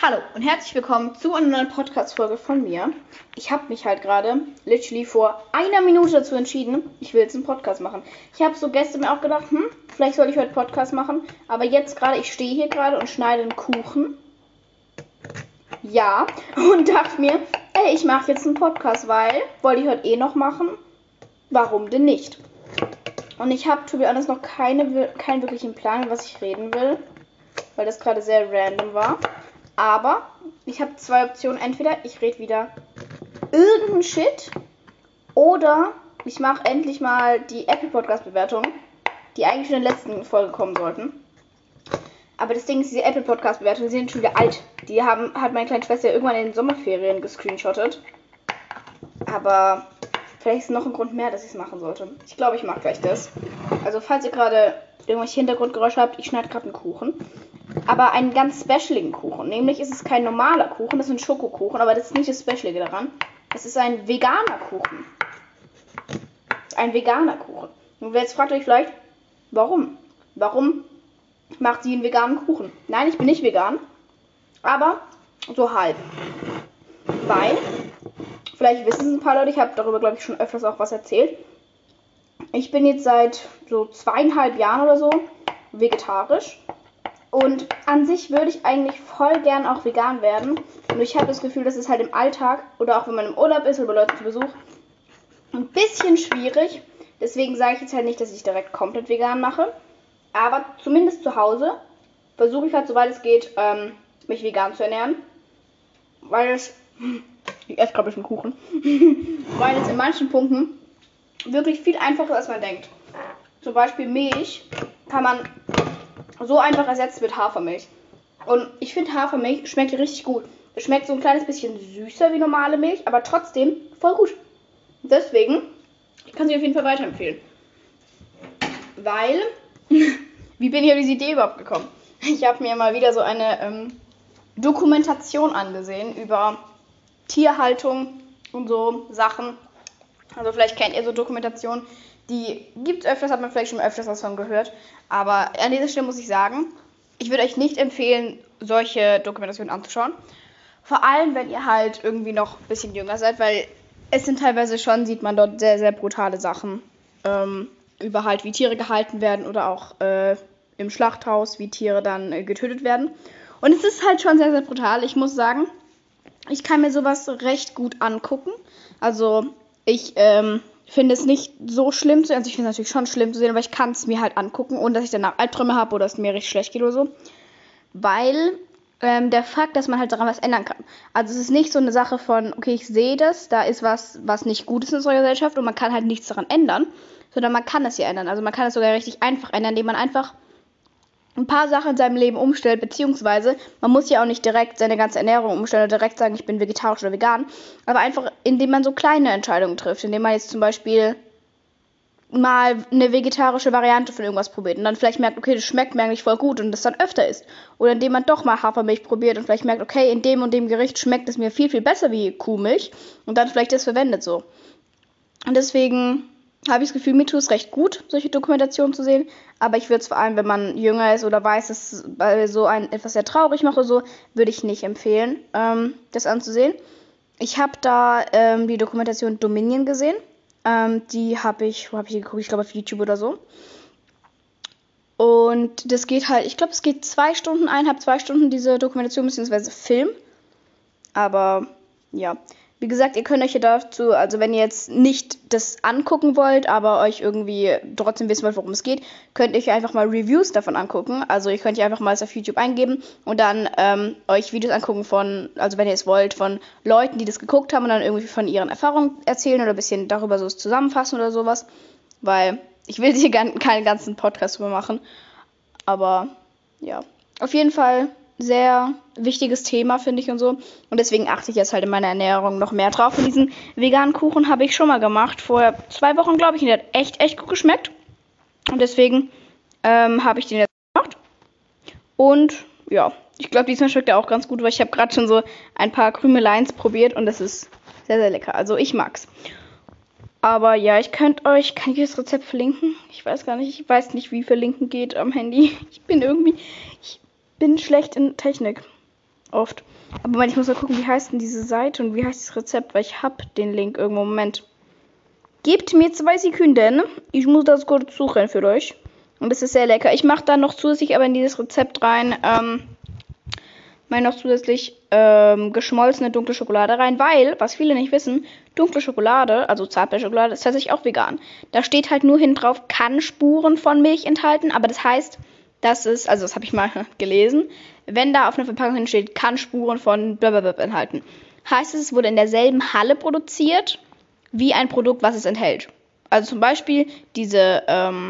Hallo und herzlich willkommen zu einer neuen Podcast-Folge von mir. Ich habe mich halt gerade literally vor einer Minute dazu entschieden, ich will jetzt einen Podcast machen. Ich habe so gestern mir auch gedacht, vielleicht soll ich heute Podcast machen. Aber jetzt gerade, ich stehe hier gerade und schneide einen Kuchen. Ja, und dachte mir, ey, ich mache jetzt einen Podcast, weil, wollte ich heute eh noch machen. Warum denn nicht? Und ich habe, to be honest, noch keinen wirklichen Plan, was ich reden will. Weil das gerade sehr random war. Aber ich habe zwei Optionen. Entweder ich rede wieder irgendeinen Shit oder ich mache endlich mal die Apple Podcast Bewertung, die eigentlich schon in der letzten Folge kommen sollten. Aber das Ding ist, diese Apple Podcast Bewertungen sind schon wieder alt. Die hat meine kleine Schwester irgendwann in den Sommerferien gescreenshottet. Aber vielleicht ist noch ein Grund mehr, dass ich es machen sollte. Ich glaube, ich mache gleich das. Also falls ihr gerade irgendwelche Hintergrundgeräusche habt, ich schneide gerade einen Kuchen. Aber einen ganz specialigen Kuchen. Nämlich ist es kein normaler Kuchen, das ist ein Schokokuchen, aber das ist nicht das Specialige daran. Es ist ein veganer Kuchen. Ein veganer Kuchen. Und jetzt fragt euch vielleicht, warum? Warum macht sie einen veganen Kuchen? Nein, ich bin nicht vegan, aber so halb. Weil, vielleicht wissen es ein paar Leute, ich habe darüber, glaube ich, schon öfters auch was erzählt. Ich bin jetzt seit so 2,5 Jahren oder so vegetarisch. Und an sich würde ich eigentlich voll gern auch vegan werden. Nur ich habe das Gefühl, dass es halt im Alltag oder auch wenn man im Urlaub ist oder bei Leuten zu Besuch ein bisschen schwierig. Deswegen sage ich jetzt halt nicht, dass ich direkt komplett vegan mache. Aber zumindest zu Hause versuche ich halt, soweit es geht, mich vegan zu ernähren. Weil es... Ich esse gerade ein bisschen Kuchen. Weil es in manchen Punkten wirklich viel einfacher ist, als man denkt. Zum Beispiel Milch kann man so einfach ersetzt mit Hafermilch. Und ich finde, Hafermilch schmeckt richtig gut. Es schmeckt so ein kleines bisschen süßer wie normale Milch, aber trotzdem voll gut. Deswegen, ich kann sie auf jeden Fall weiterempfehlen. Weil, wie bin ich auf diese Idee überhaupt gekommen? Ich habe mir mal wieder so eine Dokumentation angesehen über Tierhaltung und so Sachen. Also vielleicht kennt ihr so Dokumentationen. Die gibt es öfters, hat man vielleicht schon öfters was von gehört. Aber an dieser Stelle muss ich sagen, ich würde euch nicht empfehlen, solche Dokumentationen anzuschauen. Vor allem, wenn ihr halt irgendwie noch ein bisschen jünger seid, weil es sind teilweise schon, sieht man dort sehr, sehr brutale Sachen. Über halt, wie Tiere gehalten werden oder auch im Schlachthaus, wie Tiere dann getötet werden. Und es ist halt schon sehr, sehr brutal. Ich muss sagen, ich kann mir sowas recht gut angucken. Also, ich finde es nicht so schlimm zu sehen. Also ich finde es natürlich schon schlimm zu sehen, aber ich kann es mir halt angucken, ohne dass ich danach Albträume habe oder es mir richtig schlecht geht oder so. Weil der Fakt, dass man halt daran was ändern kann. Also es ist nicht so eine Sache von, okay, ich sehe das, da ist was nicht gut ist in unserer Gesellschaft und man kann halt nichts daran ändern, sondern man kann es ja ändern. Also man kann es sogar richtig einfach ändern, indem man einfach ein paar Sachen in seinem Leben umstellt, beziehungsweise man muss ja auch nicht direkt seine ganze Ernährung umstellen oder direkt sagen, ich bin vegetarisch oder vegan, aber einfach, indem man so kleine Entscheidungen trifft, indem man jetzt zum Beispiel mal eine vegetarische Variante von irgendwas probiert und dann vielleicht merkt, okay, das schmeckt mir eigentlich voll gut und das dann öfter isst. Oder indem man doch mal Hafermilch probiert und vielleicht merkt, okay, in dem und dem Gericht schmeckt es mir viel, viel besser wie Kuhmilch und dann vielleicht das verwendet so. Und deswegen habe ich das Gefühl, mir tut es recht gut, solche Dokumentationen zu sehen. Aber ich würde es vor allem, wenn man jünger ist oder weiß, dass es bei so etwas sehr traurig macht oder so, würde ich nicht empfehlen, das anzusehen. Ich habe da die Dokumentation Dominion gesehen. Die habe ich, wo habe ich die geguckt? Ich glaube auf YouTube oder so. Und das geht halt, ich glaube, es geht 2 Stunden, 1,5, 2 Stunden, diese Dokumentation bzw. Film. Aber ja, wie gesagt, ihr könnt euch ja dazu, also wenn ihr jetzt nicht das angucken wollt, aber euch irgendwie trotzdem wissen wollt, worum es geht, könnt ihr euch einfach mal Reviews davon angucken. Also ihr könnt ja einfach mal es auf YouTube eingeben und dann euch Videos angucken von, also wenn ihr es wollt, von Leuten, die das geguckt haben und dann irgendwie von ihren Erfahrungen erzählen oder ein bisschen darüber so zusammenfassen oder sowas. Weil ich will hier keinen ganzen Podcast drüber machen. Aber ja, auf jeden Fall sehr wichtiges Thema, finde ich und so. Und deswegen achte ich jetzt halt in meiner Ernährung noch mehr drauf. Und diesen veganen Kuchen habe ich schon mal gemacht, vor 2 Wochen, glaube ich. Und der hat echt gut geschmeckt. Und deswegen habe ich den jetzt gemacht. Und ja, ich glaube, diesmal schmeckt er auch ganz gut, weil ich habe gerade schon so ein paar Krümeleins probiert und das ist sehr, sehr lecker. Also ich mag's. Aber ja, kann ich das Rezept verlinken? Ich weiß gar nicht, wie verlinken geht am Handy. Ich bin schlecht in Technik. oft. Aber Moment, ich muss mal gucken, wie heißt denn diese Seite und wie heißt das Rezept, weil ich habe den Link irgendwo. Moment. Gebt mir 2 Sekunden. Ich muss das kurz suchen für euch. Und es ist sehr lecker. Ich mache dann noch zusätzlich aber in dieses Rezept rein, noch zusätzlich geschmolzene dunkle Schokolade rein, weil, was viele nicht wissen, dunkle Schokolade, also Zartbitterschokolade, ist tatsächlich auch vegan. Da steht halt nur hinten drauf, kann Spuren von Milch enthalten, aber das heißt, dass es, also das habe ich mal gelesen, wenn da auf einer Verpackung steht, kann Spuren von blablabla enthalten, heißt es wurde in derselben Halle produziert, wie ein Produkt, was es enthält. Also zum Beispiel diese,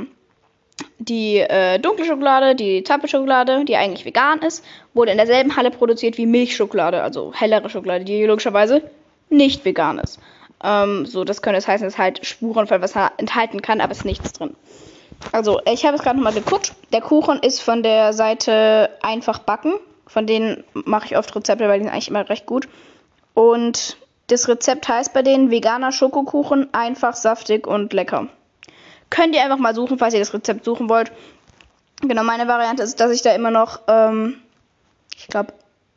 die dunkle Schokolade, die Zartbitterschokolade, die eigentlich vegan ist, wurde in derselben Halle produziert wie Milchschokolade, also hellere Schokolade, die logischerweise nicht vegan ist. So, das könnte es heißen, dass halt Spuren von was enthalten kann, aber es ist nichts drin. Also, ich habe es gerade nochmal geguckt. Der Kuchen ist von der Seite Einfach backen. Von denen mache ich oft Rezepte, weil die sind eigentlich immer recht gut. Und das Rezept heißt bei denen veganer Schokokuchen, einfach, saftig und lecker. Könnt ihr einfach mal suchen, falls ihr das Rezept suchen wollt. Genau, meine Variante ist, dass ich da immer noch, ich glaube,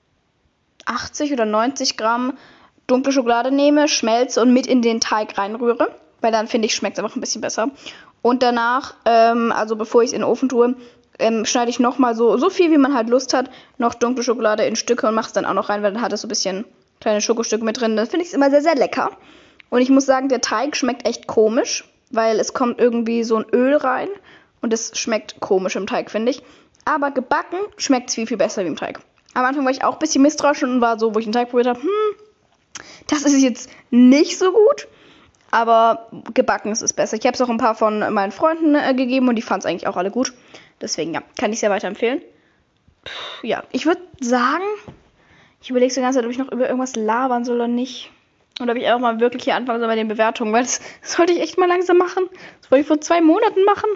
80 oder 90 Gramm dunkle Schokolade nehme, schmelze und mit in den Teig reinrühre. Weil dann, finde ich, schmeckt es einfach ein bisschen besser. Und danach, also bevor ich es in den Ofen tue, schneide ich nochmal so viel, wie man halt Lust hat, noch dunkle Schokolade in Stücke und mache es dann auch noch rein, weil dann hat es so ein bisschen kleine Schokostücke mit drin. Dann finde ich es immer sehr, sehr lecker. Und ich muss sagen, der Teig schmeckt echt komisch, weil es kommt irgendwie so ein Öl rein und es schmeckt komisch im Teig, finde ich. Aber gebacken schmeckt es viel, viel besser wie im Teig. Am Anfang war ich auch ein bisschen misstrauisch und war so, wo ich den Teig probiert habe, das ist jetzt nicht so gut. Aber gebacken ist es besser. Ich habe es auch ein paar von meinen Freunden gegeben und die fanden es eigentlich auch alle gut. Deswegen, ja, kann ich sehr weiterempfehlen. Ja, ich würde sagen, ich überlege so die ganze Zeit, ob ich noch über irgendwas labern soll oder nicht. Oder ob ich auch mal wirklich hier anfangen soll bei den Bewertungen, weil das sollte ich echt mal langsam machen. Das wollte ich vor 2 Monaten machen.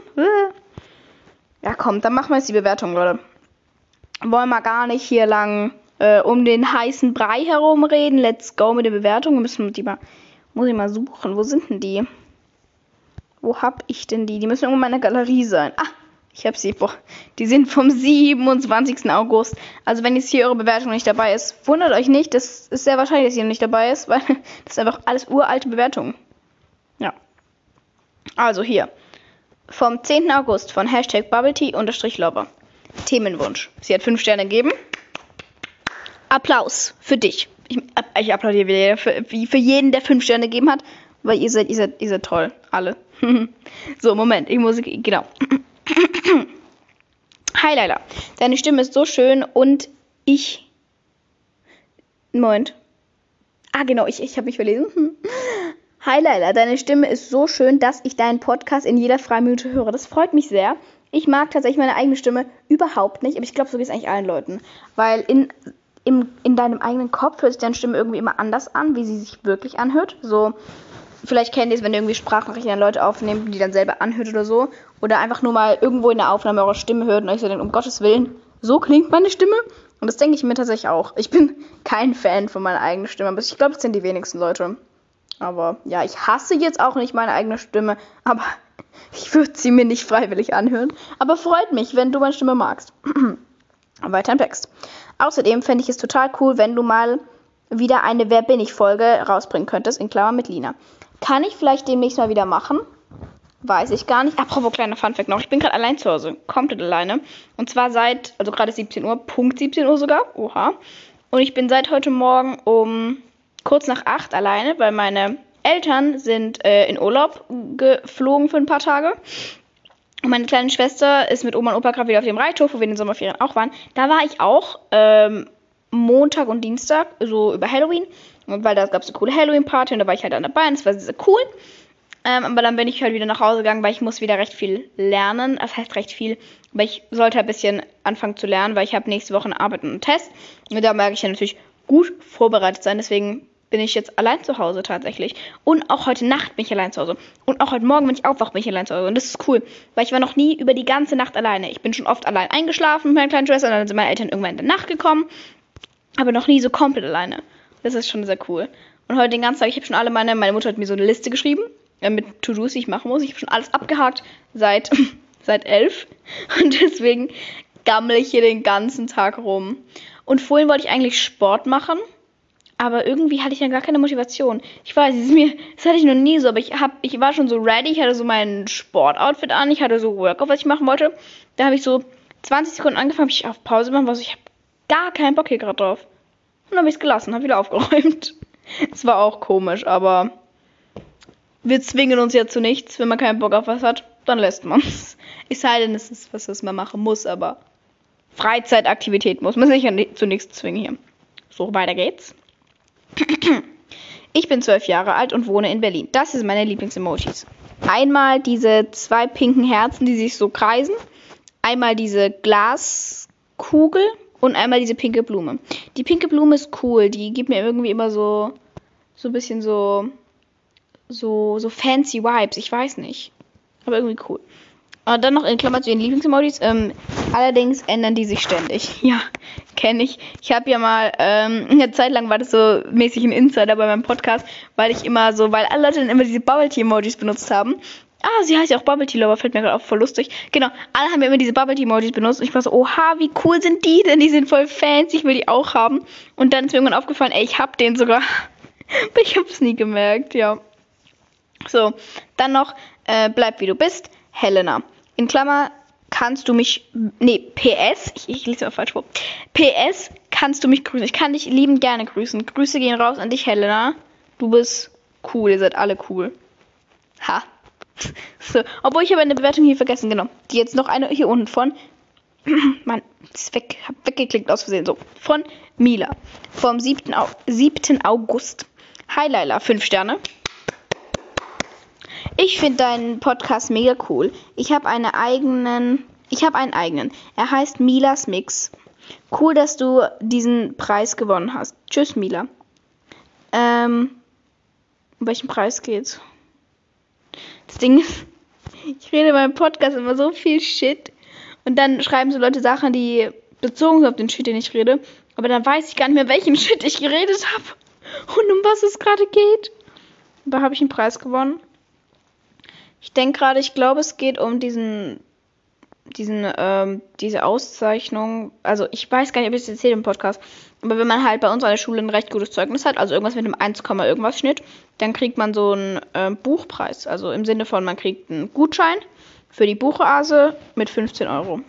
Ja, komm, dann machen wir jetzt die Bewertung, Leute. Wollen wir gar nicht hier lang um den heißen Brei herumreden. Let's go mit den Bewertungen. Muss ich mal suchen. Wo sind denn die? Wo hab ich denn die? Die müssen irgendwo in meiner Galerie sein. Ah, ich hab sie. Boah, die sind vom 27. August. Also wenn jetzt hier eure Bewertung nicht dabei ist, wundert euch nicht. Das ist sehr wahrscheinlich, dass sie noch nicht dabei ist, weil das sind einfach alles uralte Bewertungen. Ja. Also hier. Vom 10. August von #BubbleTea_Lover. Themenwunsch. Sie hat 5 Sterne gegeben. Applaus für dich. Ich applaudiere wieder für jeden, der 5 Sterne gegeben hat, weil ihr seid toll. Alle. So, Moment. Genau. Hi, Leila. Deine Stimme ist so schön und Moment. Ah, genau. Ich habe mich verlesen. Hi, Leila. Deine Stimme ist so schön, dass ich deinen Podcast in jeder freien Minute höre. Das freut mich sehr. Ich mag tatsächlich meine eigene Stimme überhaupt nicht, aber ich glaube, so geht es eigentlich allen Leuten. Weil in deinem eigenen Kopf hört sich deine Stimme irgendwie immer anders an, wie sie sich wirklich anhört. So, vielleicht kennt ihr es, wenn ihr irgendwie Sprachnachrichten an Leute aufnehmt, die dann selber anhört oder so. Oder einfach nur mal irgendwo in der Aufnahme eure Stimme hört und euch so denkt, um Gottes Willen, so klingt meine Stimme. Und das denke ich mir tatsächlich auch. Ich bin kein Fan von meiner eigenen Stimme, aber ich glaube, das sind die wenigsten Leute. Aber ja, ich hasse jetzt auch nicht meine eigene Stimme, aber ich würde sie mir nicht freiwillig anhören. Aber freut mich, wenn du meine Stimme magst. Weiter im Text. Außerdem fände ich es total cool, wenn du mal wieder eine Wer bin ich Folge rausbringen könntest, in Klammern mit Lina. Kann ich vielleicht demnächst mal wieder machen? Weiß ich gar nicht. Apropos kleiner Funfact noch. Ich bin gerade allein zu Hause. Komplett alleine. Und zwar also gerade 17 Uhr, Punkt 17 Uhr sogar. Oha. Und ich bin seit heute Morgen um kurz nach 8 alleine, weil meine Eltern sind in Urlaub geflogen für ein paar Tage. Und meine kleine Schwester ist mit Oma und Opa gerade wieder auf dem Reithof, wo wir in den Sommerferien auch waren. Da war ich auch Montag und Dienstag, so über Halloween. Und weil da gab es eine coole Halloween-Party und da war ich halt dann dabei und das war sehr, sehr cool. Aber dann bin ich halt wieder nach Hause gegangen, weil ich muss wieder recht viel lernen. Das heißt recht viel, aber ich sollte ein bisschen anfangen zu lernen, weil ich habe nächste Woche eine Arbeit und einen Test. Und da mag ich ja natürlich gut vorbereitet sein, deswegen bin ich jetzt allein zu Hause tatsächlich. Und auch heute Nacht bin ich allein zu Hause. Und auch heute Morgen, wenn ich aufwache, bin ich allein zu Hause. Und das ist cool, weil ich war noch nie über die ganze Nacht alleine. Ich bin schon oft allein eingeschlafen mit meiner kleinen Schwester und dann sind meine Eltern irgendwann in der Nacht gekommen. Aber noch nie so komplett alleine. Das ist schon sehr cool. Und heute den ganzen Tag, ich habe schon meine Mutter hat mir so eine Liste geschrieben, mit To-Dos, die ich machen muss. Ich habe schon alles abgehakt seit 11. Und deswegen gammel ich hier den ganzen Tag rum. Und vorhin wollte ich eigentlich Sport machen. Aber irgendwie hatte ich dann gar keine Motivation. Ich weiß, das hatte ich noch nie so, aber ich war schon so ready, ich hatte so mein Sportoutfit an, ich hatte so Workout, was ich machen wollte. Da habe ich so 20 Sekunden angefangen, habe ich auf Pause gemacht, ich habe gar keinen Bock hier gerade drauf. Und dann habe ich es gelassen, habe wieder aufgeräumt. Es war auch komisch, aber wir zwingen uns ja zu nichts. Wenn man keinen Bock auf was hat, dann lässt man es. Es sei denn, es ist was man machen muss, aber Freizeitaktivität muss man sich ja zu nichts zwingen hier. So, weiter geht's. Ich bin 12 Jahre alt und wohne in Berlin. Das sind meine Lieblings-Emojis. Einmal diese 2 pinken Herzen, die sich so kreisen. Einmal diese Glaskugel und einmal diese pinke Blume. Die pinke Blume ist cool. Die gibt mir irgendwie immer so ein bisschen so fancy Vibes. Ich weiß nicht. Aber irgendwie cool. Und dann noch in Klammern zu den Lieblings-Emojis. Allerdings ändern die sich ständig. Ja, kenne ich. Ich habe ja mal, eine Zeit lang war das so mäßig ein Insider bei meinem Podcast, weil alle Leute dann immer diese Bubble-Tea-Emojis benutzt haben. Ah, sie heißt ja auch Bubble Tea Lover, fällt mir gerade auf, voll lustig. Genau, alle haben ja immer diese Bubble Tea Emojis benutzt und ich war so, oha, wie cool sind die denn? Die sind voll fancy, ich will die auch haben. Und dann ist mir irgendwann aufgefallen, ich hab den sogar. Aber ich hab's nie gemerkt, ja. So, dann noch, bleib wie du bist, Helena. In Klammer, kannst du mich, PS, ich lese mal falsch vor. PS, kannst du mich grüßen? Ich kann dich liebend gerne grüßen. Grüße gehen raus an dich, Helena. Du bist cool, ihr seid alle cool. Ha. So, obwohl ich habe eine Bewertung hier vergessen, genau. Die jetzt noch eine hier unten von, Mann, ist hab weggeklickt aus Versehen, so. Von Mila. Vom 7. August. Hi Laila, 5 Sterne. Ich finde deinen Podcast mega cool. Ich habe einen eigenen. Er heißt Milas Mix. Cool, dass du diesen Preis gewonnen hast. Tschüss, Mila. Um welchen Preis geht's? Das Ding ist, ich rede in meinem Podcast immer so viel Shit. Und dann schreiben so Leute Sachen, die bezogen sind auf den Shit, den ich rede. Aber dann weiß ich gar nicht mehr, welchen Shit ich geredet habe. Und um was es gerade geht. Da habe ich einen Preis gewonnen. Ich glaube, es geht um diese Auszeichnung. Also ich weiß gar nicht, ob ich es erzähle im Podcast. Aber wenn man halt bei uns an der Schule ein recht gutes Zeugnis hat, also irgendwas mit einem 1, irgendwas Schnitt, dann kriegt man so einen Buchpreis. Also im Sinne von, man kriegt einen Gutschein für die Buchoase mit 15 €.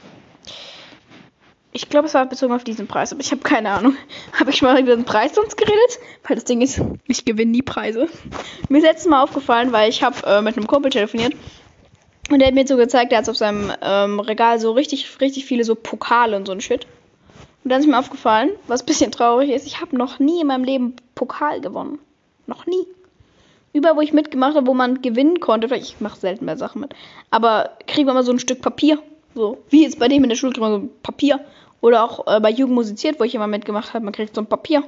Ich glaube, es war bezogen auf diesen Preis, aber ich habe keine Ahnung. Habe ich mal über den Preis sonst geredet? Weil das Ding ist, ich gewinne nie Preise. Mir ist letztes Mal aufgefallen, weil ich habe mit einem Kumpel telefoniert und der hat mir so gezeigt, der hat auf seinem Regal so richtig viele so Pokale und so ein Shit. Und dann ist mir aufgefallen, was ein bisschen traurig ist, ich habe noch nie in meinem Leben Pokal gewonnen. Noch nie. Überall, wo ich mitgemacht habe, wo man gewinnen konnte, vielleicht ich mache selten mehr Sachen mit, aber kriegt man immer so ein Stück Papier. So, wie jetzt bei dem in der Schule kriegt man so ein Papier. Oder auch bei Jugend musiziert, wo ich immer mitgemacht habe, man kriegt so ein Papier.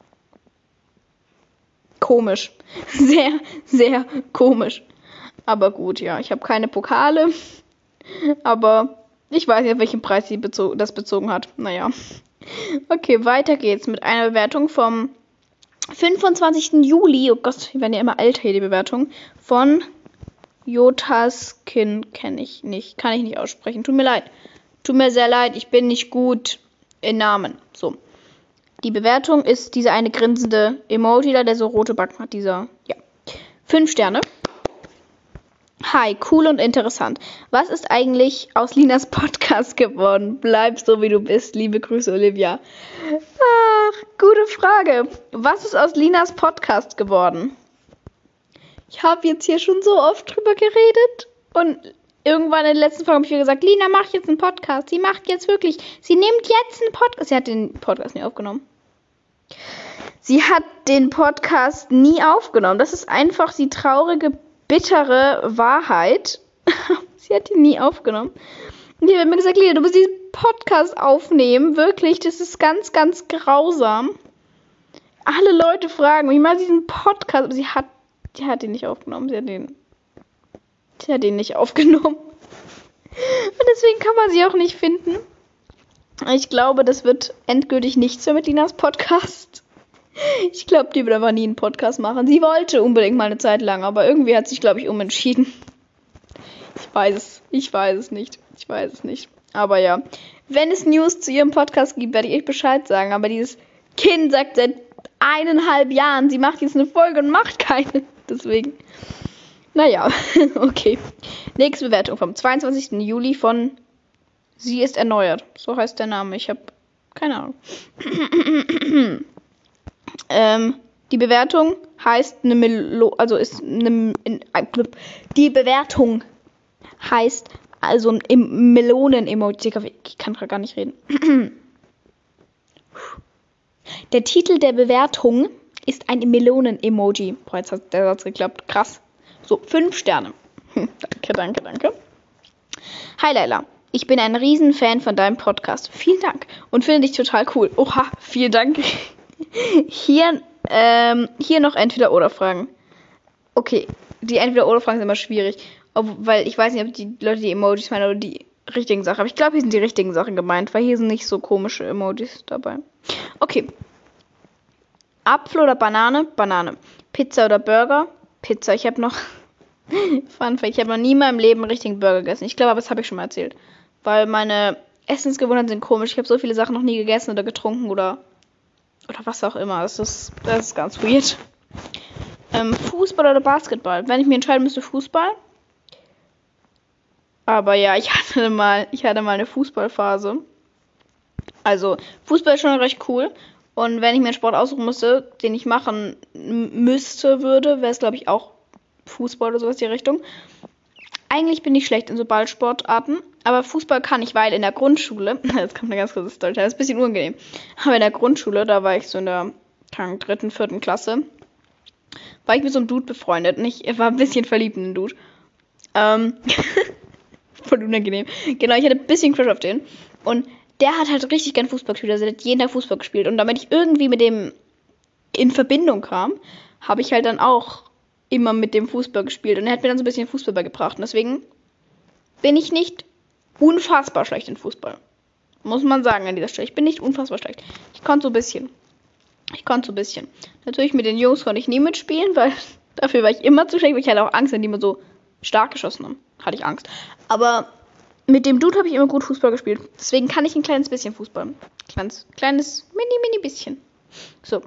Komisch. Sehr, sehr komisch. Aber gut, ja, ich habe keine Pokale. Aber ich weiß nicht, auf welchen Preis das bezogen hat. Naja. Okay, weiter geht's mit einer Bewertung vom 25. Juli. Oh Gott, die werden ja immer älter hier, die Bewertung. Von Jotaskin kenne ich nicht. Kann ich nicht aussprechen. Tut mir leid. Tut mir sehr leid, ich bin nicht gut in Namen. So. Die Bewertung ist dieser eine grinsende Emoji da, der so rote Backen hat. 5 Sterne. Hi, cool und interessant. Was ist eigentlich aus Linas Podcast geworden? Bleib so, wie du bist. Liebe Grüße, Olivia. Ach, gute Frage. Was ist aus Linas Podcast geworden? Ich habe jetzt hier schon so oft drüber geredet und irgendwann in der letzten Folge habe ich gesagt, Lina macht jetzt einen Podcast. Sie nimmt jetzt einen Podcast. Sie hat den Podcast nie aufgenommen. Das ist einfach die traurige, bittere Wahrheit. Sie hat ihn nie aufgenommen. Und die hat mir gesagt, Lina, du musst diesen Podcast aufnehmen. Wirklich, das ist ganz, ganz grausam. Alle Leute fragen, ich mache diesen Podcast. Aber sie hat ihn nicht aufgenommen. Sie hat ihn nicht aufgenommen. Und deswegen kann man sie auch nicht finden. Ich glaube, das wird endgültig nichts mehr mit Linas Podcast. Ich glaube, die wird aber nie einen Podcast machen. Sie wollte unbedingt mal eine Zeit lang, aber irgendwie hat sich, glaube ich, umentschieden. Ich weiß es nicht. Aber ja. wenn es News zu ihrem Podcast gibt, werde ich euch Bescheid sagen. Aber dieses Kind sagt seit 1,5 Jahren, sie macht jetzt eine Folge und macht keine. Deswegen. Naja, okay. Nächste Bewertung vom 22. Juli von Sie ist erneuert. So heißt der Name. Ich habe keine Ahnung. Die Bewertung heißt eine die Bewertung heißt also ein Melonen-Emoji. Ich kann gerade gar nicht reden. Der Titel der Bewertung ist ein Melonen-Emoji. Boah, jetzt hat der Satz geklappt. Krass. So, 5 Sterne. Danke. Hi Leila. Ich bin ein Riesenfan von deinem Podcast. Vielen Dank. Und finde dich total cool. Oha, vielen Dank. Hier noch Entweder-Oder-Fragen. Okay, die Entweder-Oder-Fragen sind immer schwierig. Weil ich weiß nicht, ob die Leute die Emojis meinen oder die richtigen Sachen. Aber ich glaube, hier sind die richtigen Sachen gemeint, weil hier sind nicht so komische Emojis dabei. Okay. Apfel oder Banane? Banane. Pizza oder Burger? Pizza. Ich habe noch ich habe noch nie in meinem Leben einen richtigen Burger gegessen. Ich glaube, aber das habe ich schon mal erzählt. Weil meine Essensgewohnheiten sind komisch. Ich habe so viele Sachen noch nie gegessen oder getrunken oder was auch immer. Das ist ganz weird. Fußball oder Basketball? Wenn ich mir entscheiden müsste, Fußball. Aber ja, ich hatte mal eine Fußballphase. Also, Fußball ist schon recht cool. Und wenn ich mir einen Sport aussuchen müsste, den ich machen wäre es, glaube ich, auch Fußball oder sowas in die Richtung. Eigentlich bin ich schlecht in so Ballsportarten, aber Fußball kann ich, weil in der Grundschule, jetzt kommt eine ganz kurze Story, das ist ein bisschen unangenehm, aber in der Grundschule, da war ich so in der 3., 4. Klasse, war ich mit so einem Dude befreundet und ich war ein bisschen verliebt in den Dude. Voll unangenehm. Genau, ich hatte ein bisschen Crush auf den und der hat halt richtig gern Fußball gespielt, also der hat jeden Tag Fußball gespielt und damit ich irgendwie mit dem in Verbindung kam, habe ich halt dann auch immer mit dem Fußball gespielt und er hat mir dann so ein bisschen Fußball beigebracht und deswegen bin ich nicht unfassbar schlecht in Fußball. Muss man sagen an dieser Stelle. Ich bin nicht unfassbar schlecht. Ich konnte so ein bisschen. Natürlich mit den Jungs konnte ich nie mitspielen, weil dafür war ich immer zu schlecht, weil ich hatte auch Angst, wenn die immer so stark geschossen haben. Hatte ich Angst. Aber mit dem Dude habe ich immer gut Fußball gespielt. Deswegen kann ich ein kleines bisschen Fußball. Kleines mini bisschen. So.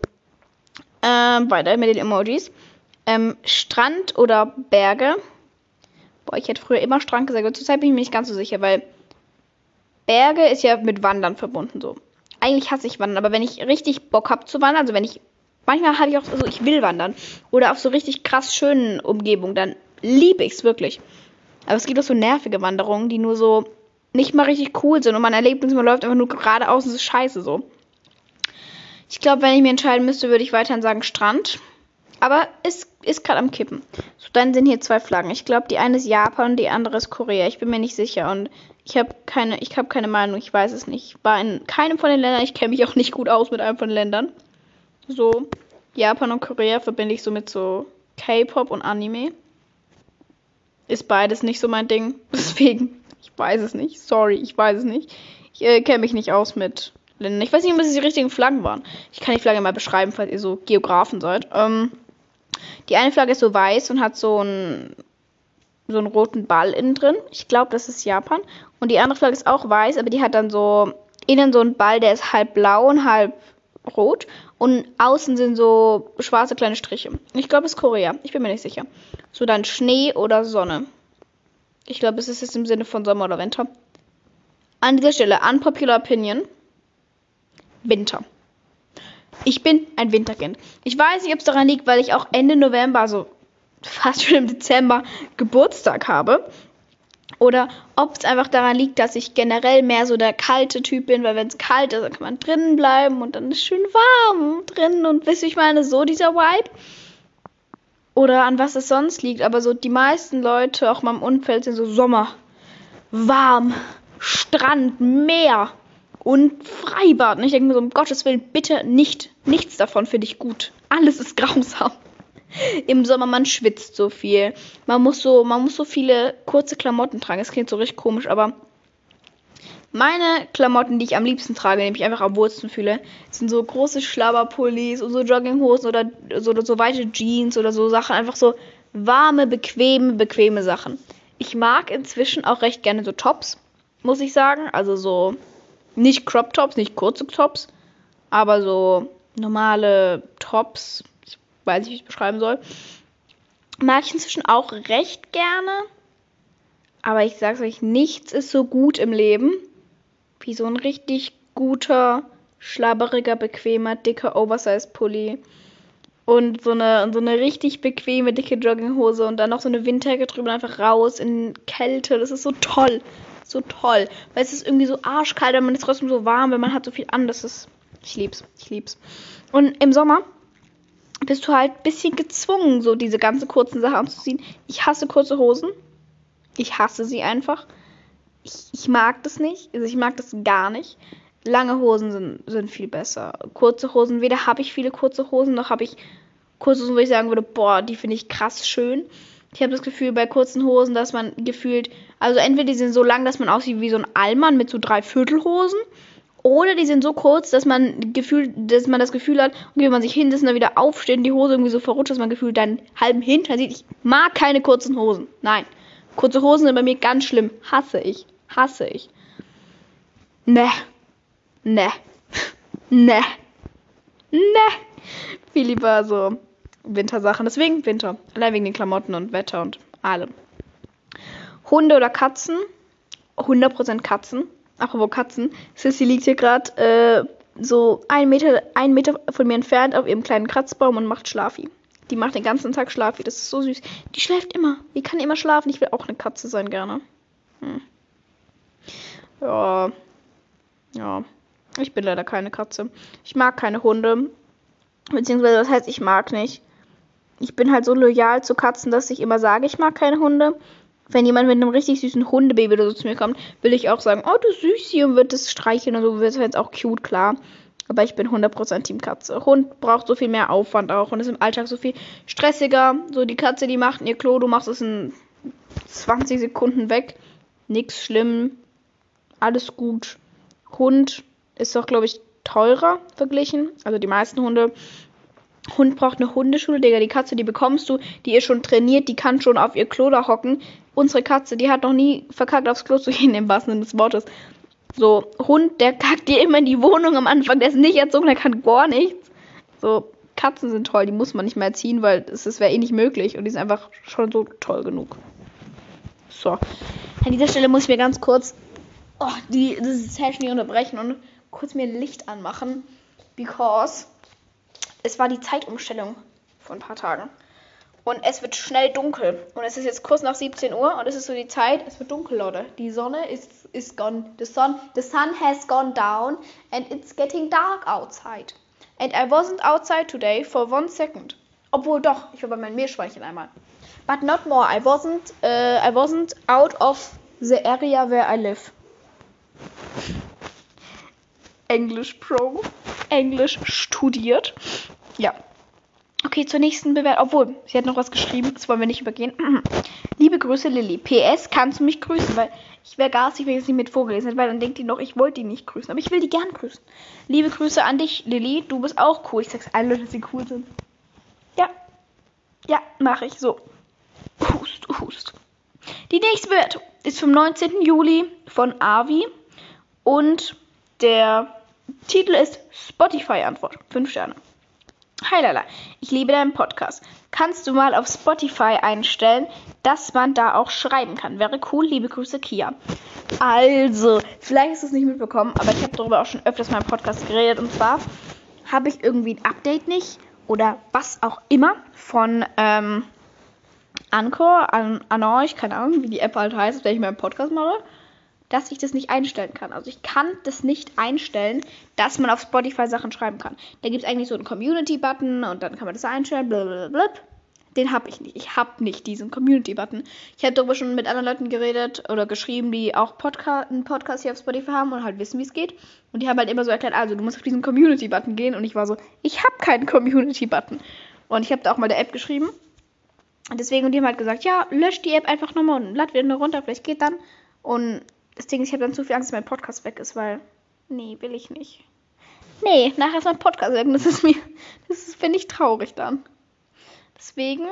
Weiter mit den Emojis. Strand oder Berge? Boah, ich hätte früher immer Strand gesagt, aber zurzeit bin ich mir nicht ganz so sicher, weil Berge ist ja mit Wandern verbunden so. Eigentlich hasse ich Wandern, aber wenn ich richtig Bock habe zu wandern, also manchmal habe ich auch so, ich will wandern oder auf so richtig krass schönen Umgebungen, dann liebe ich es wirklich. Aber es gibt auch so nervige Wanderungen, die nur so nicht mal richtig cool sind und man erlebt nichts, man läuft einfach nur geradeaus und es ist scheiße so. Ich glaube, wenn ich mir entscheiden müsste, würde ich weiterhin sagen Strand. Aber es ist gerade am Kippen. So, dann sind hier 2 Flaggen. Ich glaube, die eine ist Japan und die andere ist Korea. Ich bin mir nicht sicher und ich habe keine Meinung. Ich weiß es nicht. Ich war in keinem von den Ländern. Ich kenne mich auch nicht gut aus mit einem von den Ländern. So, Japan und Korea verbinde ich so mit so K-Pop und Anime. Ist beides nicht so mein Ding. Deswegen, ich weiß es nicht. Sorry, ich weiß es nicht. Ich kenne mich nicht aus mit Ländern. Ich weiß nicht, was die richtigen Flaggen waren. Ich kann die Flagge mal beschreiben, falls ihr so Geografen seid. Die eine Flagge ist so weiß und hat so einen roten Ball innen drin. Ich glaube, das ist Japan. Und die andere Flagge ist auch weiß, aber die hat dann so innen so einen Ball, der ist halb blau und halb rot. Und außen sind so schwarze kleine Striche. Ich glaube, es ist Korea. Ich bin mir nicht sicher. So, dann Schnee oder Sonne. Ich glaube, es ist jetzt im Sinne von Sommer oder Winter. An dieser Stelle, unpopular opinion. Winter. Ich bin ein Winterkind. Ich weiß nicht, ob es daran liegt, weil ich auch Ende November, also fast schon im Dezember, Geburtstag habe. Oder ob es einfach daran liegt, dass ich generell mehr so der kalte Typ bin, weil wenn es kalt ist, dann kann man drinnen bleiben und dann ist es schön warm drinnen und wisst ihr, ich meine, so dieser Vibe. Oder an was es sonst liegt, aber so die meisten Leute, auch in meinem Umfeld, sind so Sommer, warm, Strand, Meer und Freibad. Und ich denke mir so, um Gottes Willen, bitte nichts davon für dich gut. Alles ist grausam. Im Sommer, man schwitzt so viel. Man muss so viele kurze Klamotten tragen. Das klingt so richtig komisch, aber meine Klamotten, die ich am liebsten trage, die mich einfach am wohlsten fühle, sind so große Schlabberpullis und so Jogginghosen oder so weite Jeans oder so Sachen. Einfach so warme, bequeme Sachen. Ich mag inzwischen auch recht gerne so Tops, muss ich sagen. Also so Nicht Crop Tops, nicht kurze Tops, aber so normale Tops, ich weiß nicht, wie ich es beschreiben soll, mag ich inzwischen auch recht gerne. Aber ich sag's euch, nichts ist so gut im Leben wie so ein richtig guter, schlabberiger, bequemer, dicker Oversize-Pulli. Und so eine richtig bequeme, dicke Jogginghose und dann noch so eine Winterjacke drüber, einfach raus in Kälte. Das ist so toll. So toll. Weil es ist irgendwie so arschkalt, aber man ist trotzdem so warm, weil man hat so viel an. Ich lieb's. Und im Sommer bist du halt ein bisschen gezwungen, so diese ganze kurzen Sachen anzuziehen. Ich hasse kurze Hosen. Ich hasse sie einfach. Ich mag das nicht. Also ich mag das gar nicht. Lange Hosen sind viel besser. Kurze Hosen, weder habe ich viele kurze Hosen, noch habe ich kurze Hosen, wo ich sagen würde, boah, die finde ich krass schön. Ich habe das Gefühl bei kurzen Hosen, dass man gefühlt, also entweder die sind so lang, dass man aussieht wie so ein Allmann mit so 3/4 Hosen, oder die sind so kurz, dass man das Gefühl hat, okay, wenn man sich hinsetzt und dann wieder aufsteht und die Hose irgendwie so verrutscht, dass man gefühlt deinen halben Hintern sieht. Ich mag keine kurzen Hosen. Nein. Kurze Hosen sind bei mir ganz schlimm. Hasse ich. Ne. Viel lieber so Wintersachen. Deswegen Winter. Allein wegen den Klamotten und Wetter und allem. Hunde oder Katzen? 100% Katzen. Apropos Katzen. Sissy liegt hier gerade so einen Meter von mir entfernt auf ihrem kleinen Kratzbaum und macht Schlafi. Die macht den ganzen Tag Schlafi. Das ist so süß. Die schläft immer. Die kann immer schlafen. Ich will auch eine Katze sein, gerne. Ja. Ich bin leider keine Katze. Ich mag keine Hunde. Beziehungsweise, das heißt, ich mag nicht. Ich bin halt so loyal zu Katzen, dass ich immer sage, ich mag keine Hunde. Wenn jemand mit einem richtig süßen Hundebaby oder so zu mir kommt, will ich auch sagen, oh, du Süßi, und wird das streicheln und so, wird es jetzt auch cute, klar. Aber ich bin 100% Team Katze. Hund braucht so viel mehr Aufwand auch und ist im Alltag so viel stressiger. So, die Katze, die macht in ihr Klo, du machst es in 20 Sekunden weg. Nix schlimm. Alles gut. Hund ist doch, glaube ich, teurer verglichen. Also die meisten Hunde. Hund braucht eine Hundeschule, Digga. Die Katze, die bekommst du, die ist schon trainiert, die kann schon auf ihr Klo da hocken. Unsere Katze, die hat noch nie verkackt, aufs Klo zu gehen, im wahrsten Sinne des Wortes. So, Hund, der kackt dir immer in die Wohnung am Anfang, der ist nicht erzogen, der kann gar nichts. So, Katzen sind toll, die muss man nicht mehr erziehen, weil es wäre eh nicht möglich und die sind einfach schon so toll genug. So, an dieser Stelle muss ich mir ganz kurz das Session hier unterbrechen und kurz mir Licht anmachen, because es war die Zeitumstellung vor ein paar Tagen. Und es wird schnell dunkel. Und es ist jetzt kurz nach 17 Uhr und es ist so die Zeit, es wird dunkel, Leute. Die Sonne ist gone. The sun has gone down and it's getting dark outside. And I wasn't outside today for 1 second. Obwohl doch, ich war bei meinem Meerschweinchen einmal. But not more. I wasn't out of the area where I live. Englisch Pro. Englisch studiert. Ja. Okay, zur nächsten Bewertung. Obwohl, sie hat noch was geschrieben. Das wollen wir nicht übergehen. Liebe Grüße, Lilly. PS, kannst du mich grüßen? Weil ich wäre garstig, wenn ich es nicht mit vorgelesen hätte. Weil dann denkt die noch, ich wollte die nicht grüßen. Aber ich will die gern grüßen. Liebe Grüße an dich, Lilly. Du bist auch cool. Ich sag's allen Leuten, dass sie cool sind. Ja, mache ich. So. Hust. Die nächste Bewertung ist vom 19. Juli von Avi. Und der Titel ist Spotify-Antwort. 5 Sterne. Hi Lala, ich liebe deinen Podcast. Kannst du mal auf Spotify einstellen, dass man da auch schreiben kann? Wäre cool, liebe Grüße, Kia. Also, vielleicht hast du es nicht mitbekommen, aber ich habe darüber auch schon öfters in meinem Podcast geredet. Und zwar habe ich irgendwie ein Update nicht oder was auch immer von Anchor an euch, keine Ahnung, wie die App halt heißt, wenn ich meinen Podcast mache, dass ich das nicht einstellen kann. Also ich kann das nicht einstellen, dass man auf Spotify Sachen schreiben kann. Da gibt es eigentlich so einen Community-Button und dann kann man das einstellen, blablabla. Den habe ich nicht. Ich habe nicht diesen Community-Button. Ich habe darüber schon mit anderen Leuten geredet oder geschrieben, die auch einen Podcast hier auf Spotify haben und halt wissen, wie es geht. Und die haben halt immer so erklärt, also du musst auf diesen Community-Button gehen. Und ich war so, ich habe keinen Community-Button. Und ich habe da auch mal der App geschrieben. Und deswegen, und die haben halt gesagt, ja, lösch die App einfach nochmal und lad wieder nur runter, vielleicht geht dann. Und das Ding ist, ich habe dann zu viel Angst, dass mein Podcast weg ist, weil, nee, will ich nicht. Nee, nachher ist mein Podcast weg und das finde ich traurig dann. Deswegen,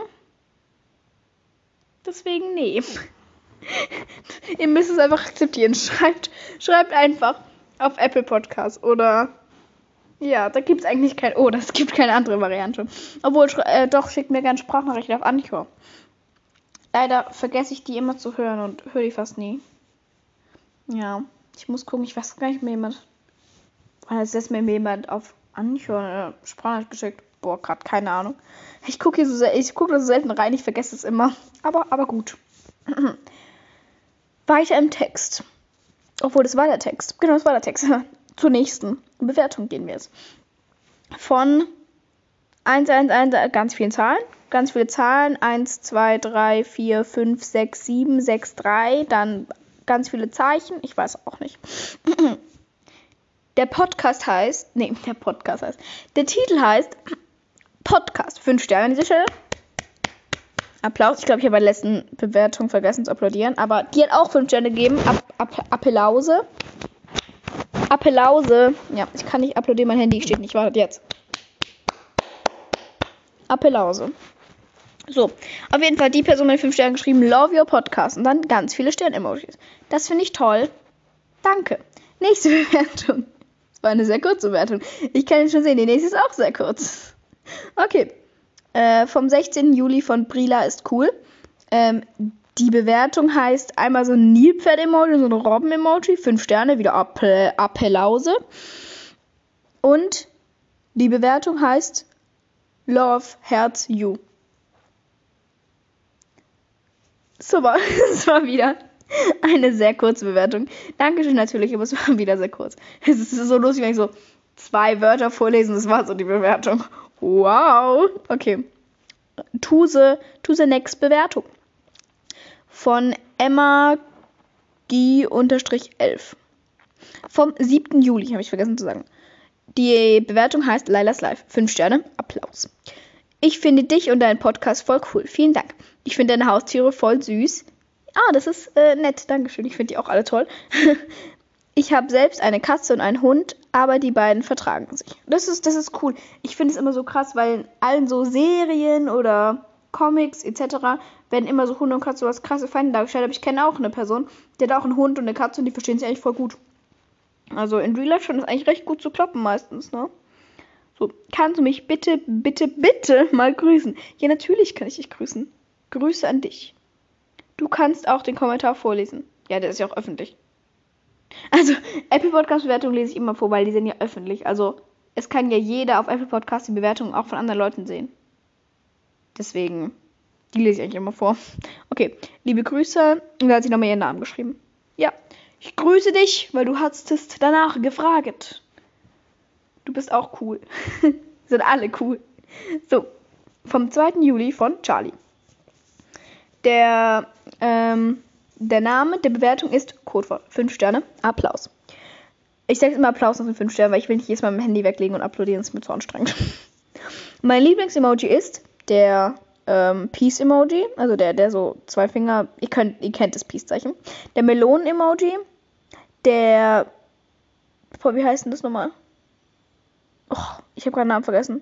nee. Ihr müsst es einfach akzeptieren. Schreibt einfach auf Apple Podcasts oder ja, da gibt es eigentlich kein es gibt keine andere Variante. Obwohl, doch, schickt mir gerne Sprachnachrichten auf Anchor. Leider vergesse ich die immer zu hören und höre die fast nie. Ja, ich muss gucken, ich weiß gar nicht mehr jemand. Es ist mir jemand auf Anchor eine Sprachnachricht geschickt. Boah, gerade keine Ahnung. Ich gucke da so selten rein, ich vergesse es immer. Aber gut. Weiter im Text. Obwohl, das war der Text. Genau, das war der Text. Zur nächsten Bewertung gehen wir jetzt. Von 111, ganz vielen Zahlen. Ganz viele Zahlen. 1, 2, 3, 4, 5, 6, 7, 6, 3. Dann ganz viele Zeichen. Ich weiß auch nicht. Der Titel heißt Podcast. 5 Sterne an dieser Stelle. Applaus. Ich glaube, ich habe bei der letzten Bewertung vergessen zu applaudieren. Aber die hat auch 5 Sterne gegeben. Appellause. Ja, ich kann nicht applaudieren, mein Handy steht nicht. Wartet jetzt. Appellause. So, auf jeden Fall die Person mit 5 Sternen geschrieben, love your podcast. Und dann ganz viele Stern-Emojis. Das finde ich toll. Danke. Nächste Bewertung. Das war eine sehr kurze Bewertung. Ich kann jetzt schon sehen, die nächste ist auch sehr kurz. Okay. Vom 16. Juli von Brila ist cool. Die Bewertung heißt einmal so ein Nilpferd-Emoji, so ein Robben-Emoji. 5 Sterne, wieder Appellause. Und die Bewertung heißt Love, Herz, You. Super, es war wieder eine sehr kurze Bewertung. Dankeschön natürlich, aber es war wieder sehr kurz. Es ist so lustig, wenn ich so 2 Wörter vorlese, das war so die Bewertung. Wow. Okay. To the next Bewertung. Von Emma G-11. Vom 7. Juli, habe ich vergessen zu sagen. Die Bewertung heißt Lailas Live. 5 Sterne, Applaus. Ich finde dich und deinen Podcast voll cool. Vielen Dank. Ich finde deine Haustiere voll süß. Das ist nett. Dankeschön. Ich finde die auch alle toll. Ich habe selbst eine Katze und einen Hund, aber die beiden vertragen sich. Das ist cool. Ich finde es immer so krass, weil in allen so Serien oder Comics etc. werden immer so Hunde und Katze so was krasse Feinde dargestellt. Aber ich kenne auch eine Person, die hat auch einen Hund und eine Katze und die verstehen sich eigentlich voll gut. Also in Real Life scheint es eigentlich recht gut zu kloppen meistens, ne? So, kannst du mich bitte mal grüßen? Ja, natürlich kann ich dich grüßen. Grüße an dich. Du kannst auch den Kommentar vorlesen. Ja, der ist ja auch öffentlich. Also, Apple Podcast-Bewertungen lese ich immer vor, weil die sind ja öffentlich. Also, es kann ja jeder auf Apple Podcast die Bewertungen auch von anderen Leuten sehen. Deswegen, die lese ich eigentlich immer vor. Okay, liebe Grüße. Und da hat sie nochmal ihren Namen geschrieben. Ja, ich grüße dich, weil du hattest danach gefragt. Du bist auch cool. Sind alle cool. So, vom 2. Juli von Charlie. Der Name der Bewertung ist Codewort. 5 Sterne. Applaus. Ich sage immer Applaus nach den 5 Sternen, weil ich will nicht jedes Mal mein Handy weglegen und applaudieren. Das ist mir zu anstrengend. Mein Lieblings-Emoji ist der Peace-Emoji. Also der so 2 Finger. Ihr kennt das Peace-Zeichen. Der Melonen-Emoji. Der... Wie heißt denn das nochmal? Ich habe gerade den Namen vergessen.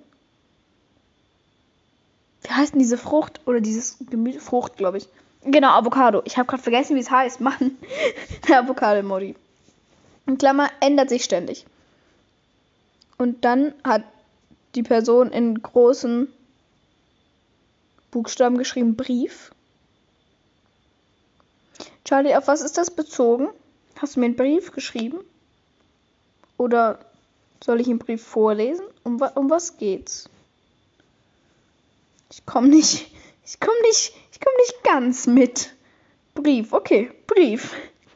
Wie heißt denn diese Frucht? Oder dieses Gemüse? Frucht, glaube ich. Genau, Avocado. Ich habe gerade vergessen, wie es heißt. Mann. Der Avocado-Emoji. In Klammer ändert sich ständig. Und dann hat die Person in großen Buchstaben geschrieben Brief. Charlie, auf was ist das bezogen? Hast du mir einen Brief geschrieben? Oder soll ich einen Brief vorlesen? Um was geht's? Ich komme nicht ganz mit. Brief, okay. Brief,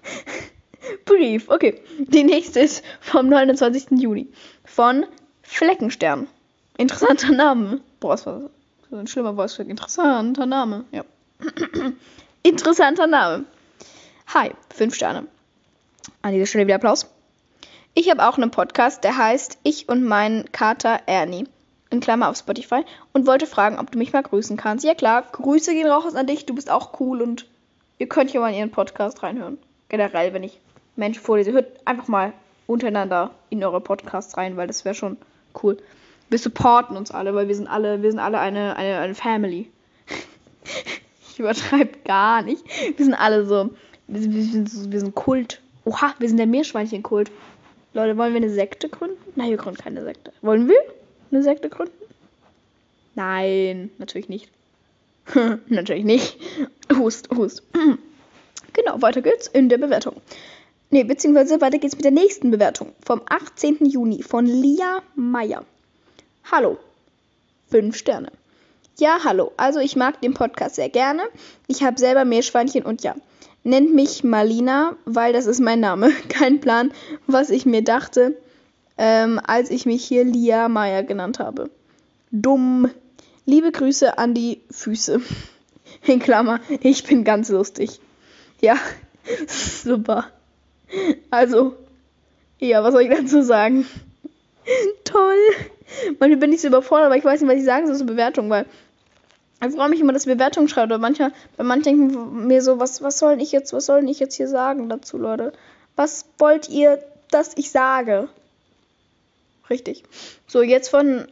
okay. Die nächste ist vom 29. Juli. Von Fleckenstern. Interessanter Name. Boah, das war so ein schlimmer Voice-Track. Interessanter Name, ja. Interessanter Name. Hi, 5 Sterne. An dieser Stelle wieder Applaus. Ich habe auch einen Podcast, der heißt Ich und mein Kater Ernie. In Klammer auf Spotify. Und wollte fragen, ob du mich mal grüßen kannst. Ja klar, Grüße gehen raus an dich. Du bist auch cool und ihr könnt hier mal in ihren Podcast reinhören. Generell, wenn ich Menschen vorlese, hört einfach mal untereinander in eure Podcasts rein, weil das wäre schon cool. Wir supporten uns alle, weil wir sind alle eine Family. Ich übertreibe gar nicht. Wir sind alle so, wir sind Kult. Oha, wir sind der Meerschweinchen-Kult. Leute, wollen wir eine Sekte gründen? Nein, wir gründen keine Sekte. Wollen wir eine Sekte gründen? Nein, natürlich nicht. Natürlich nicht. Hust. Genau, weiter geht's in der Bewertung. Ne, beziehungsweise weiter geht's mit der nächsten Bewertung. Vom 18. Juni von Lia Meyer. Hallo. 5 Sterne. Ja, hallo. Also ich mag den Podcast sehr gerne. Ich habe selber Meerschweinchen und ja. Nennt mich Marlina, weil das ist mein Name. Kein Plan, was ich mir dachte, als ich mich hier Lia Meyer genannt habe. Dumm. Liebe Grüße an die Füße. In Klammer, ich bin ganz lustig. Ja, super. Also, ja, was soll ich dazu sagen? Toll. Manchmal bin ich so überfordert, aber ich weiß nicht, was ich sagen soll zur Bewertung, weil ich freue mich immer, dass Bewertung schreibt. Oder bei manchen denken mir so, was soll ich jetzt hier sagen dazu, Leute? Was wollt ihr, dass ich sage? Richtig. So, jetzt von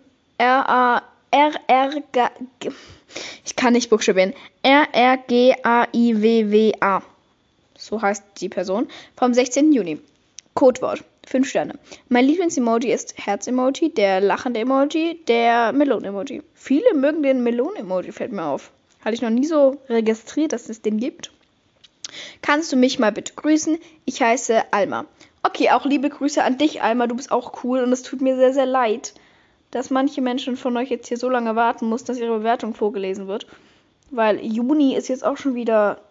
ich kann nicht buchstabieren. RRGAIWWA. So heißt die Person. Vom 16. Juni. Codewort. 5 Sterne. Mein Lieblings-Emoji ist Herz-Emoji, der lachende Emoji, der Melonen-Emoji. Viele mögen den Melonen-Emoji, fällt mir auf. Hatte ich noch nie so registriert, dass es den gibt. Kannst du mich mal bitte grüßen? Ich heiße Alma. Okay, auch liebe Grüße an dich, Alma. Du bist auch cool und es tut mir sehr, sehr leid, dass manche Menschen von euch jetzt hier so lange warten muss, dass ihre Bewertung vorgelesen wird. Weil Juni ist jetzt auch schon wieder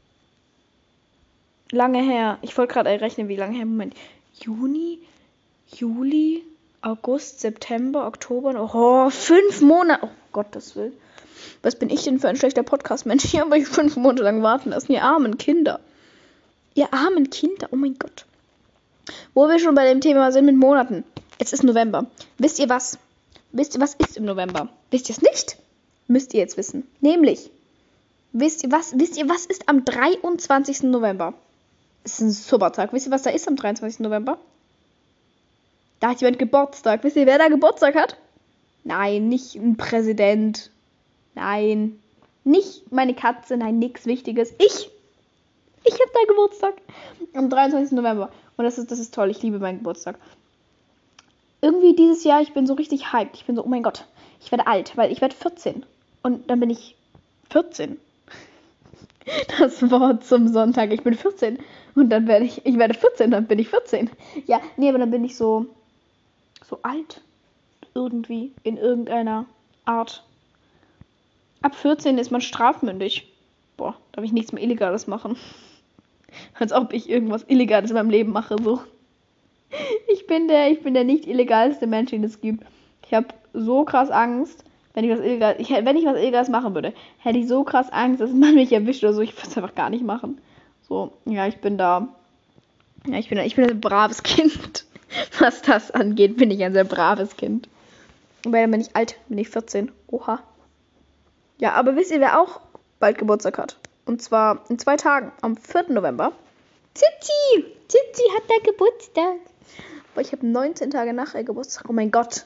lange her. Ich wollte gerade rechnen, wie lange her. Moment. Juni, Juli, August, September, Oktober. Oh, 5 Monate. Oh, Gottes Willen. Was bin ich denn für ein schlechter Podcast-Mensch? Hier habe ich 5 Monate lang warten lassen. Ihr armen Kinder. Ihr armen Kinder. Oh mein Gott. Wo wir schon bei dem Thema sind mit Monaten. Es ist November. Wisst ihr was? Wisst ihr, was ist im November? Wisst ihr es nicht? Müsst ihr jetzt wissen. Nämlich, wisst ihr, was ist am 23. November? Es ist ein super Tag. Wisst ihr, was da ist am 23. November? Da hat jemand Geburtstag. Wisst ihr, wer da Geburtstag hat? Nein, nicht ein Präsident. Nein, nicht meine Katze. Nein, nichts Wichtiges. Ich habe da Geburtstag. Am 23. November. Und das ist toll. Ich liebe meinen Geburtstag. Irgendwie dieses Jahr, ich bin so richtig hyped. Ich bin so, oh mein Gott, ich werde alt, weil ich werde 14. Und dann bin ich 14. Das Wort zum Sonntag, ich bin 14. Und dann werde ich werde 14, dann bin ich 14. Ja, nee, aber dann bin ich so alt. Irgendwie, in irgendeiner Art. Ab 14 ist man strafmündig. Boah, darf ich nichts mehr Illegales machen. Als ob ich irgendwas Illegales in meinem Leben mache, so. Ich bin der nicht illegalste Mensch, den es gibt. Ich habe so krass Angst, wenn ich was Illegales machen würde, hätte ich so krass Angst, dass man mich erwischt oder so. Ich würde es einfach gar nicht machen. So, ja, ich bin ein braves Kind. Was das angeht, bin ich ein sehr braves Kind. Weil dann bin ich alt, bin ich 14. Oha. Ja, aber wisst ihr, wer auch bald Geburtstag hat? Und zwar in 2 Tagen, am 4. November. Zizi hat da Geburtstag. Boah, ich habe 19 Tage nach ihr Geburtstag. Oh mein Gott.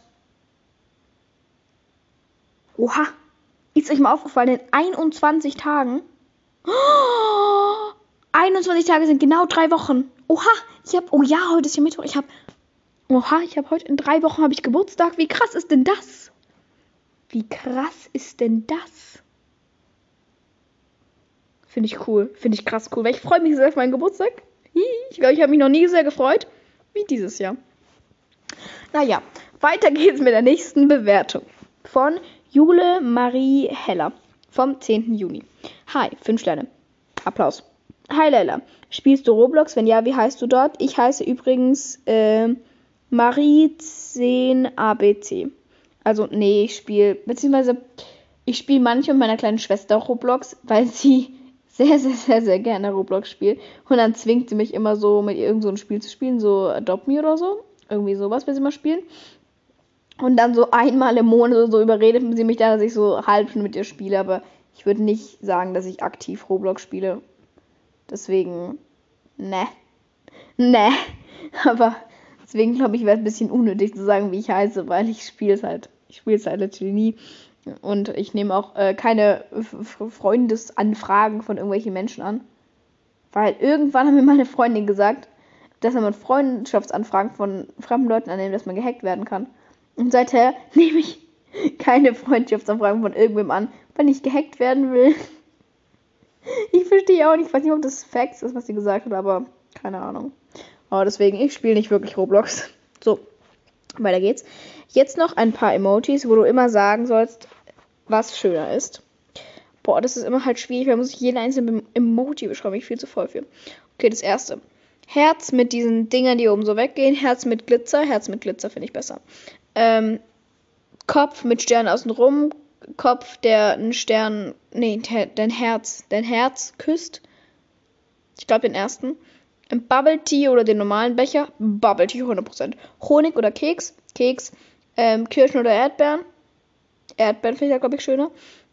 Oha. Ist euch mal aufgefallen, in 21 Tagen? Oh, 21 Tage sind genau 3 Wochen. Oha. Heute ist ja Mittwoch. Ich habe heute in 3 Wochen habe ich Geburtstag. Wie krass ist denn das? Finde ich cool. Finde ich krass cool. Weil ich freue mich sehr auf meinen Geburtstag. Ich glaube, ich habe mich noch nie so sehr gefreut wie dieses Jahr. Naja, weiter geht's mit der nächsten Bewertung. Von Jule Marie Heller. Vom 10. Juni. Hi, 5 Sterne. Applaus. Hi Lella. Spielst du Roblox? Wenn ja, wie heißt du dort? Ich heiße übrigens Marie10ABC. Also, nee, ich spiele manchmal mit meiner kleinen Schwester Roblox, weil sie sehr, sehr, sehr, sehr gerne Roblox spielt. Und dann zwingt sie mich immer so, mit ihr irgend so ein Spiel zu spielen, so Adopt Me oder so. Irgendwie sowas will sie mal spielen. Und dann so einmal im Monat oder so überredet sie mich da, dass ich so halb schon mit ihr spiele. Aber ich würde nicht sagen, dass ich aktiv Roblox spiele. Deswegen, ne. Aber deswegen glaube ich, wäre es ein bisschen unnötig zu sagen, wie ich heiße, weil ich spiele es halt natürlich nie. Und ich nehme auch keine Freundesanfragen von irgendwelchen Menschen an. Weil irgendwann hat mir meine Freundin gesagt, dass man Freundschaftsanfragen von fremden Leuten annimmt, dass man gehackt werden kann. Und seither nehme ich keine Freundschaftsanfragen von irgendwem an, weil ich gehackt werden will. Ich verstehe auch nicht, ich weiß nicht, ob das Facts ist, was sie gesagt hat, aber keine Ahnung. Aber deswegen, ich spiele nicht wirklich Roblox. So, weiter geht's. Jetzt noch ein paar Emojis, wo du immer sagen sollst, was schöner ist. Boah, das ist immer halt schwierig, weil muss ich jeden einzelnen Emoji beschreiben. Ich viel zu voll für. Okay, das erste. Herz mit diesen Dingern, die oben so weggehen. Herz mit Glitzer finde ich besser. Kopf mit Sternen außenrum. Kopf, der einen Stern. Nee, dein Herz küsst. Ich glaube den ersten. Bubble Tea oder den normalen Becher. Bubble Tea 100%. Honig oder Keks. Keks. Kirschen oder Erdbeeren. Erdbeeren finde ich ja, glaube ich, schöner.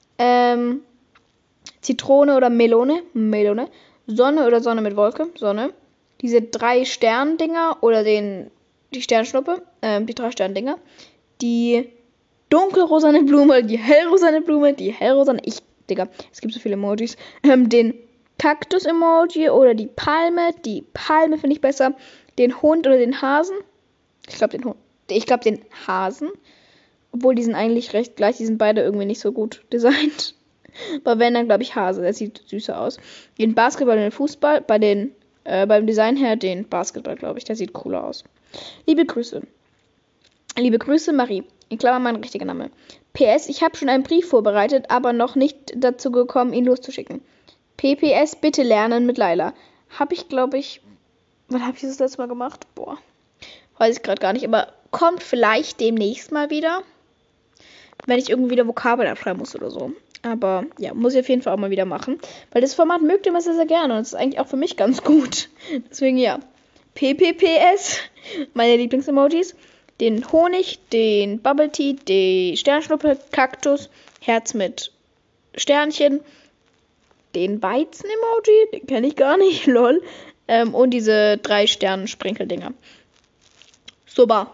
Zitrone oder Melone. Melone. Sonne oder Sonne mit Wolke. Sonne. Diese 3 Sterndinger oder die Sternschnuppe. Die 3 Sterndinger. Die dunkelrosane Blume, die hellrosane Blume, die hellrosane. Digga, es gibt so viele Emojis. Den Kaktus-Emoji oder die Palme. Die Palme finde ich besser. Den Hund oder den Hasen. Ich glaube den Hund. Ich glaube den Hasen. Obwohl, die sind eigentlich recht gleich. Die sind beide irgendwie nicht so gut designt. Aber wenn, dann glaube ich Hase. Der sieht süßer aus. Den Basketball und den Fußball. Beim Design her den Basketball, glaube ich. Der sieht cooler aus. Liebe Grüße. Liebe Grüße, Marie. In Klammern mein richtiger Name. PS, ich habe schon einen Brief vorbereitet, aber noch nicht dazu gekommen, ihn loszuschicken. PPS, bitte lernen mit Laila. Habe ich, glaube ich... Wann habe ich das letzte Mal gemacht? Boah. Weiß ich gerade gar nicht, aber kommt vielleicht demnächst mal wieder. Wenn ich irgendwie wieder Vokabeln abschreiben muss oder so. Aber ja, muss ich auf jeden Fall auch mal wieder machen. Weil das Format mögt ihr immer sehr, sehr gerne. Und es ist eigentlich auch für mich ganz gut. Deswegen ja. PPPS, meine Lieblingsemojis. Den Honig, den Bubble Tea, die Sternschnuppe, Kaktus, Herz mit Sternchen, den Weizen-Emoji, den kenne ich gar nicht, lol. Und diese 3 Sternen-Sprinkeldinger. Super.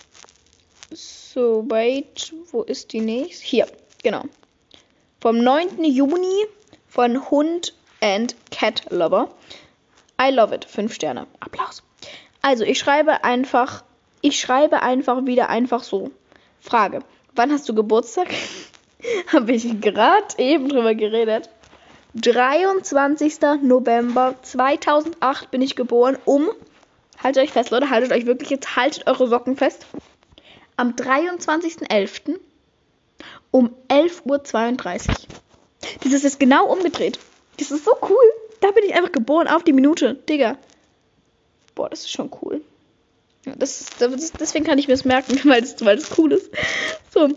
So, wait, wo ist die nächste? Hier, genau. Vom 9. Juni von Hund and Cat Lover. I love it. 5 Sterne. Applaus. Also, ich schreibe einfach wieder einfach so. Frage. Wann hast du Geburtstag? Habe ich gerade eben drüber geredet. 23. November 2008 bin ich geboren haltet euch fest, Leute, haltet euch wirklich jetzt, haltet eure Socken fest. Am 23.11. um 11:32 Uhr. Das ist jetzt genau umgedreht. Das ist so cool. Da bin ich einfach geboren auf die Minute. Digga. Boah, das ist schon cool. Ja, deswegen kann ich mir das merken, weil das cool ist. So.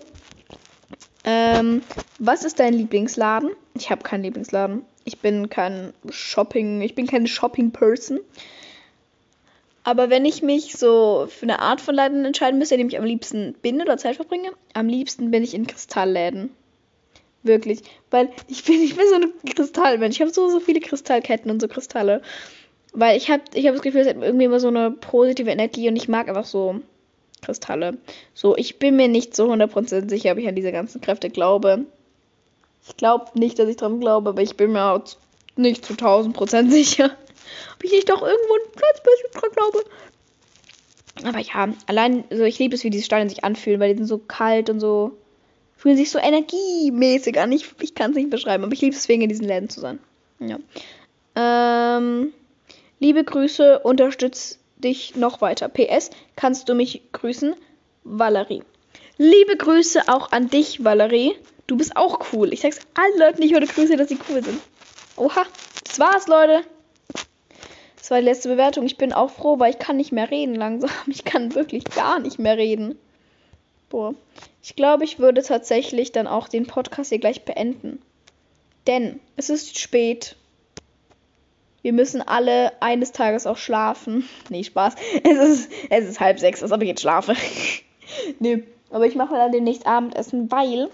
Was ist dein Lieblingsladen? Ich habe keinen Lieblingsladen. Ich bin keine Shopping-Person. Aber wenn ich mich so für eine Art von Laden entscheiden müsste, in dem ich am liebsten bin oder Zeit verbringe, am liebsten bin ich in Kristallläden. Wirklich. Weil ich bin so ein Kristallmensch. Ich habe so viele Kristallketten und so Kristalle. Weil ich hab das Gefühl, es hat irgendwie immer so eine positive Energie und ich mag einfach so Kristalle. So, ich bin mir nicht so 100% sicher, ob ich an diese ganzen Kräfte glaube. Ich glaube nicht, dass ich dran glaube, aber ich bin mir auch nicht zu 1000% sicher, ob ich nicht doch irgendwo ein kleines bisschen dran glaube. Aber ja, allein, also ich liebe es, wie diese Steine sich anfühlen, weil die sind so kalt und so, fühlen sich so energiemäßig an. Ich kann es nicht beschreiben, aber ich liebe es, deswegen in diesen Läden zu sein. Ja. Liebe Grüße, unterstütz dich noch weiter. PS, kannst du mich grüßen? Valerie. Liebe Grüße auch an dich, Valerie. Du bist auch cool. Ich sag's allen Leuten, die ich heute grüße, dass sie cool sind. Oha, das war's, Leute. Das war die letzte Bewertung. Ich bin auch froh, weil ich kann nicht mehr reden langsam. Ich kann wirklich gar nicht mehr reden. Boah. Ich glaube, ich würde tatsächlich dann auch den Podcast hier gleich beenden. Denn es ist spät. Wir müssen alle eines Tages auch schlafen. Nee, Spaß. Es ist 5:30, als ob ich jetzt schlafe. Nee, aber ich mache dann demnächst Abendessen, weil,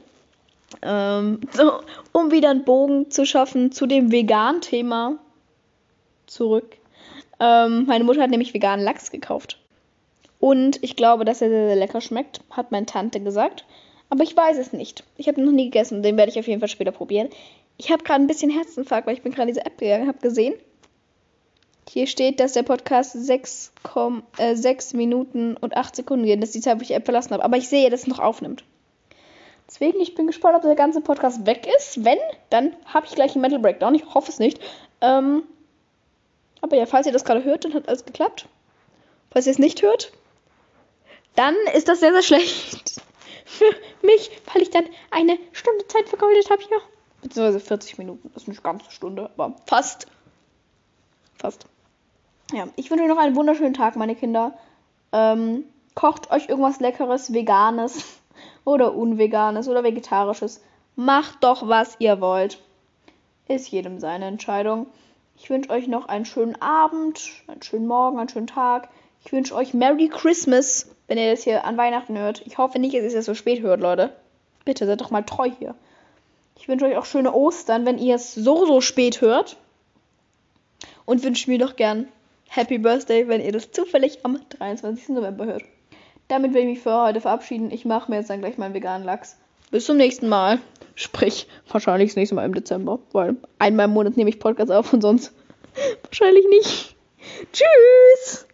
um wieder einen Bogen zu schaffen zu dem Vegan-Thema zurück. Meine Mutter hat nämlich veganen Lachs gekauft. Und ich glaube, dass er sehr, sehr lecker schmeckt, hat meine Tante gesagt. Aber ich weiß es nicht. Ich habe ihn noch nie gegessen. Den werde ich auf jeden Fall später probieren. Ich habe gerade ein bisschen Herzinfarkt, weil ich bin gerade in diese App gegangen, habe gesehen, Hier steht, dass der Podcast 6 Minuten und 8 Sekunden geht. Das ist die Zeit, wo ich die App verlassen habe. Aber ich sehe, dass es noch aufnimmt. Deswegen, ich bin gespannt, ob der ganze Podcast weg ist. Wenn, dann habe ich gleich einen Mental Breakdown. Ich hoffe es nicht. Aber ja, falls ihr das gerade hört, dann hat alles geklappt. Falls ihr es nicht hört, dann ist das sehr, sehr schlecht für mich, weil ich dann eine Stunde Zeit vergeudet habe hier. Beziehungsweise 40 Minuten. Das ist nicht ganz eine Stunde, aber fast. Fast. Ja, ich wünsche euch noch einen wunderschönen Tag, meine Kinder. Kocht euch irgendwas Leckeres, Veganes oder Unveganes oder Vegetarisches. Macht doch, was ihr wollt. Ist jedem seine Entscheidung. Ich wünsche euch noch einen schönen Abend, einen schönen Morgen, einen schönen Tag. Ich wünsche euch Merry Christmas, wenn ihr das hier an Weihnachten hört. Ich hoffe nicht, dass ihr es so spät hört, Leute. Bitte, seid doch mal treu hier. Ich wünsche euch auch schöne Ostern, wenn ihr es so spät hört. Und wünsche mir doch gern Happy Birthday, wenn ihr das zufällig am 23. November hört. Damit will ich mich für heute verabschieden. Ich mache mir jetzt dann gleich meinen veganen Lachs. Bis zum nächsten Mal. Sprich, wahrscheinlich das nächste Mal im Dezember. Weil einmal im Monat nehme ich Podcast auf und sonst wahrscheinlich nicht. Tschüss!